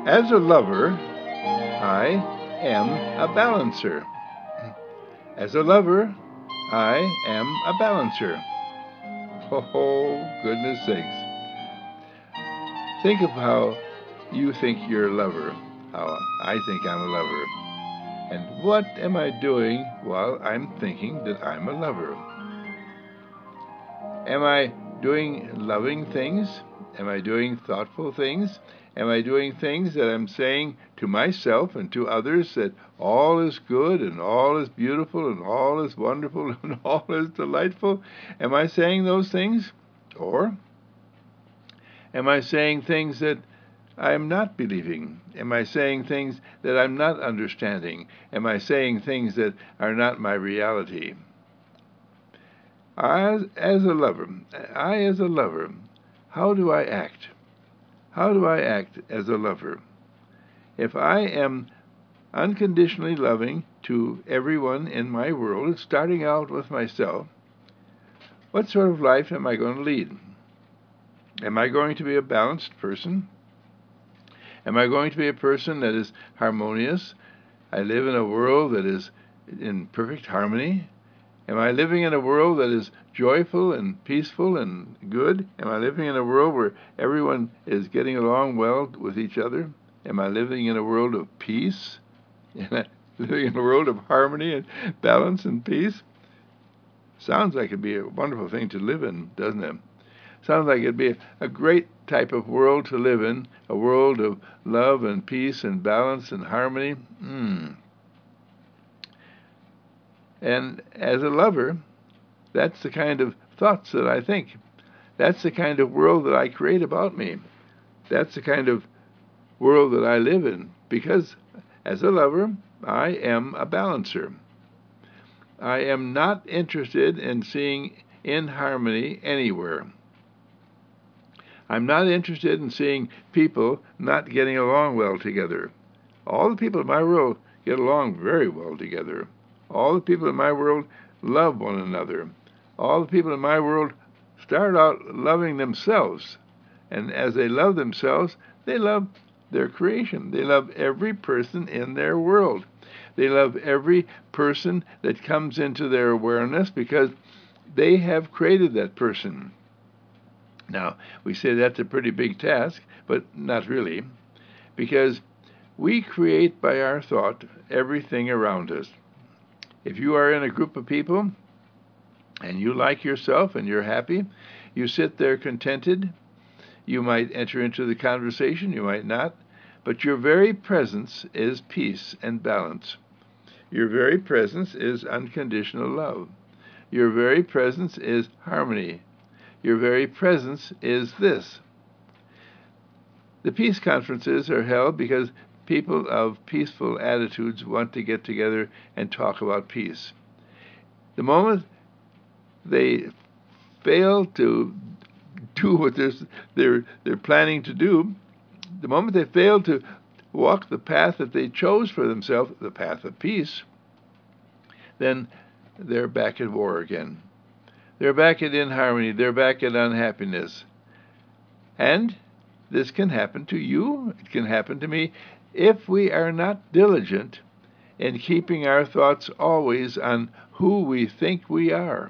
As a lover, I am a balancer. As a lover, I am a balancer. Oh, goodness sakes. Think of how you think you're a lover, how I think I'm a lover. And what am I doing while I'm thinking that I'm a lover? Am I doing loving things? Am I doing thoughtful things? Am I doing things that I'm saying to myself and to others that all is good and all is beautiful and all is wonderful and all is delightful? Am I saying those things? Or am I saying things that I am not believing? Am I saying things that I'm not understanding? Am I saying things that are not my reality? As a lover, as a lover, how do I act? How do I act as a lover? If I am unconditionally loving to everyone in my world, starting out with myself, what sort of life am I going to lead? Am I going to be a balanced person? Am I going to be a person that is harmonious? I live in a world that is in perfect harmony. Am I living in a world that is joyful and peaceful and good? Am I living in a world where everyone is getting along well with each other? Am I living in a world of peace? Am I living in a world of harmony and balance and peace? Sounds like it'd be a wonderful thing to live in, doesn't it? Sounds like it'd be a great type of world to live in, a world of love and peace and balance and harmony. And as a lover, that's the kind of thoughts that I think. That's the kind of world that I create about me. That's the kind of world that I live in. Because as a lover, I am a balancer. I am not interested in seeing inharmony anywhere. I'm not interested in seeing people not getting along well together. All the people in my world get along very well together. All the people in my world love one another. All the people in my world start out loving themselves. And as they love themselves, they love their creation. They love every person in their world. They love every person that comes into their awareness because they have created that person. Now, we say that's a pretty big task, but not really, because we create by our thought everything around us. If you are in a group of people and you like yourself and you're happy, you sit there contented. You might enter into the conversation, you might not, but your very presence is peace and balance. Your very presence is unconditional love. Your very presence is harmony. Your very presence is this. The peace conferences are held because people of peaceful attitudes want to get together and talk about peace. The moment they fail to do what they're planning to do, the moment they fail to walk the path that they chose for themselves, the path of peace, then they're back at war again. They're back at inharmony. They're back at unhappiness. And this can happen to you. It can happen to me if we are not diligent in keeping our thoughts always on who we think we are.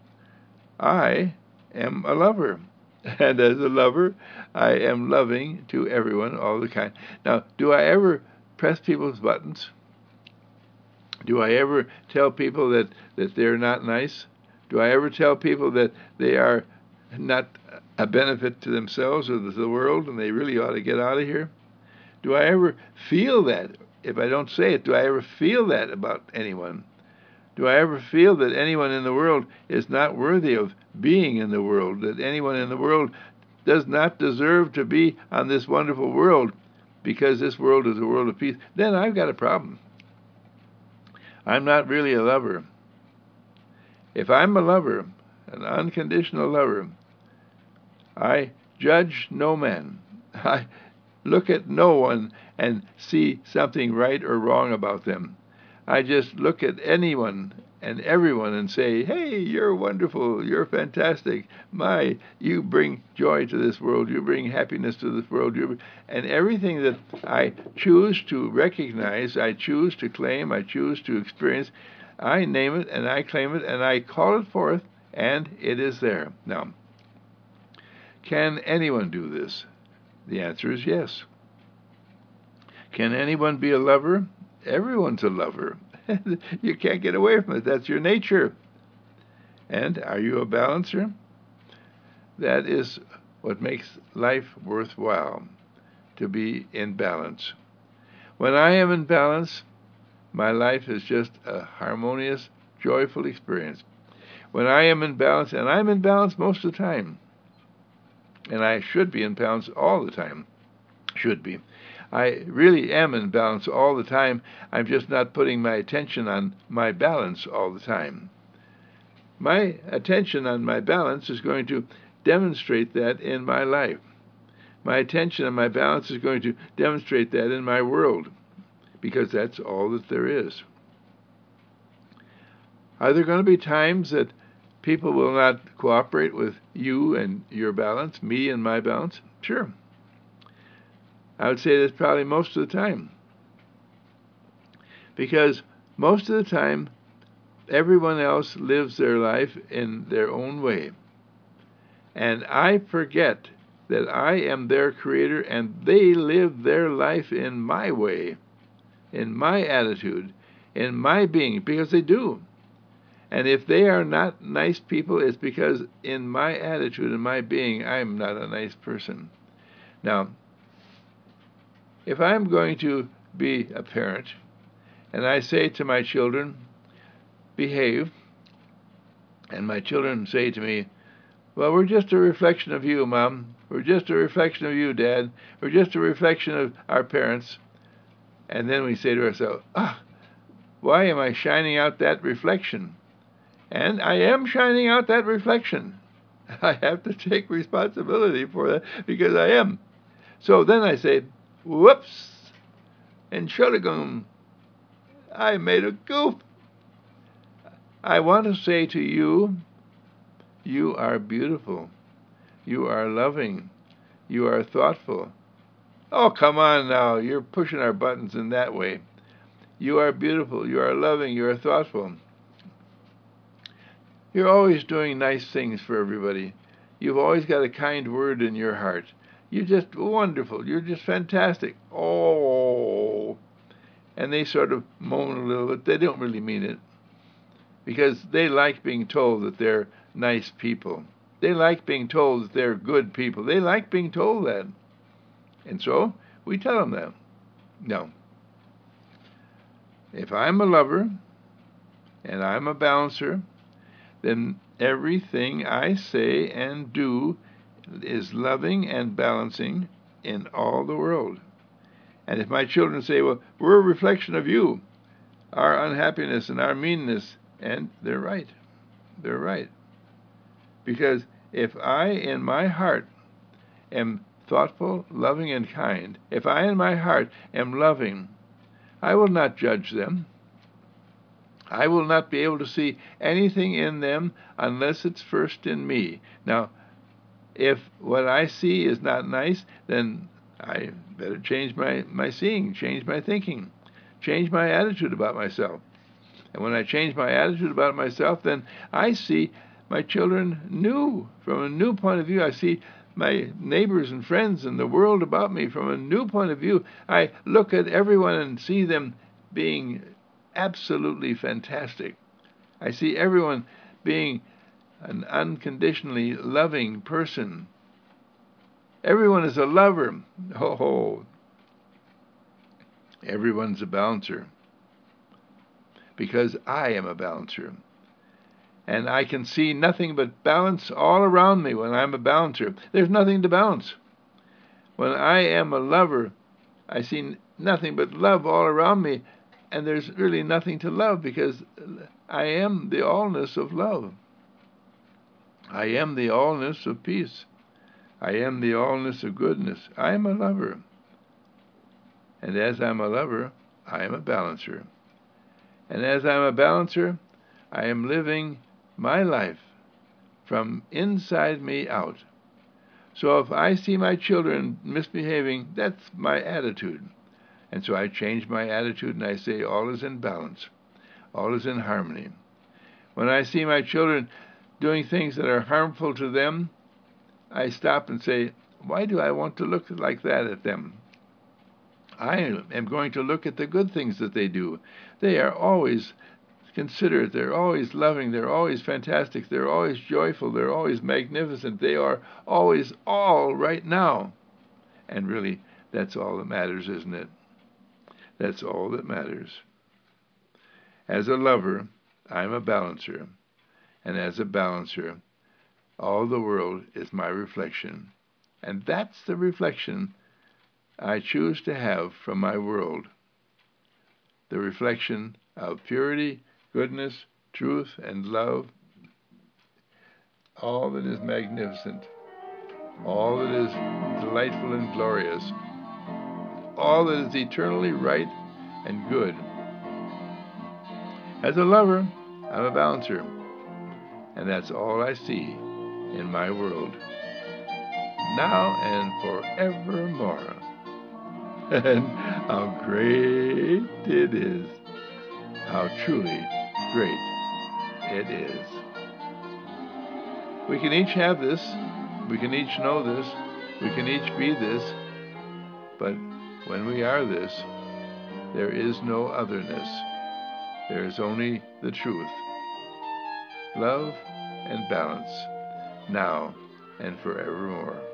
I am a lover. And as a lover, I am loving to everyone all the time. Now, do I ever press people's buttons? Do I ever tell people that they're not nice? Do I ever tell people that they are not a benefit to themselves or to the world and they really ought to get out of here? Do I ever feel that? If I don't say it, do I ever feel that about anyone? Do I ever feel that anyone in the world is not worthy of being in the world, that anyone in the world does not deserve to be on this wonderful world because this world is a world of peace? Then I've got a problem. I'm not really a lover. If I'm a lover, an unconditional lover, I judge no man. I look at no one and see something right or wrong about them. I just look at anyone and everyone and say, hey, you're wonderful, you're fantastic, you bring joy to this world, you bring happiness to this world, and everything that I choose to recognize, I choose to claim, I choose to experience, I name it and I claim it and I call it forth, and it is there. Now, can anyone do this? The answer is yes. Can anyone be a lover? Everyone's a lover. You can't get away from it. That's your nature. And are you a balancer? That is what makes life worthwhile, to be in balance. When I am in balance, my life is just a harmonious, joyful experience. When I am in balance, and I'm in balance most of the time, and I should be in balance all the time, should be. I really am in balance all the time. I'm just not putting my attention on my balance all the time. My attention on my balance is going to demonstrate that in my life. My attention on my balance is going to demonstrate that in my world, because that's all that there is. Are there going to be times that people will not cooperate with you and your balance, me and my balance? Sure. I would say that's probably most of the time. Because most of the time, everyone else lives their life in their own way. And I forget that I am their creator and they live their life in my way, in my attitude, in my being, because they do. And if they are not nice people, it's because in my attitude and my being, I'm not a nice person. Now, if I'm going to be a parent, and I say to my children, behave, and my children say to me, well, we're just a reflection of you, Mom. We're just a reflection of you, Dad. We're just a reflection of our parents. And then we say to ourselves, why am I shining out that reflection? And I am shining out that reflection. I have to take responsibility for that because I am. So then I say, whoops, and shudagum, I made a goof. I want to say to you, you are beautiful. You are loving. You are thoughtful. Oh, come on now. You're pushing our buttons in that way. You are beautiful. You are loving. You are thoughtful. You're always doing nice things for everybody. You've always got a kind word in your heart. You're just wonderful. You're just fantastic. Oh. And they sort of moan a little bit. They don't really mean it, because they like being told that they're nice people. They like being told that they're good people. They like being told that. And so we tell them that. No. If I'm a lover and I'm a balancer, then everything I say and do is loving and balancing in all the world. And if my children say, well, we're a reflection of you, our unhappiness and our meanness, and they're right. They're right. Because if I, in my heart, am thoughtful, loving, and kind, if I, in my heart, am loving, I will not judge them. I will not be able to see anything in them unless it's first in me. Now, if what I see is not nice, then I better change my seeing, change my thinking, change my attitude about myself. And when I change my attitude about myself, then I see my children new, from a new point of view. I see my neighbors and friends and the world about me from a new point of view. I look at everyone and see them being absolutely fantastic. I see everyone being an unconditionally loving person. Everyone is a lover. Oh, everyone's a balancer, because I am a balancer. And I can see nothing but balance all around me when I'm a balancer. There's nothing to balance. When I am a lover, I see nothing but love all around me, and there's really nothing to love, because I am the allness of love. I am the allness of peace. I am the allness of goodness. I am a lover. And as I'm a lover, I am a balancer. And as I'm a balancer, I am living my life from inside me out. So if I see my children misbehaving, that's my attitude. And so I change my attitude and I say, all is in balance. All is in harmony. When I see my children doing things that are harmful to them, I stop and say, why do I want to look like that at them? I am going to look at the good things that they do. They are always considerate, they're always loving, they're always fantastic, they're always joyful, they're always magnificent, they are always all right now. And really, that's all that matters, isn't it? That's all that matters. As a lover, I'm a balancer, and as a balancer, all the world is my reflection. And that's the reflection I choose to have from my world. The reflection of purity, goodness, truth, and love, all that is magnificent, all that is delightful and glorious, all that is eternally right and good. As a lover, I'm a balancer, and that's all I see in my world, now and forevermore. And how great it is, how truly great it is. We can each have this, we can each know this, we can each be this, but when we are this, there is no otherness. There is only the truth, love and balance, now and forevermore.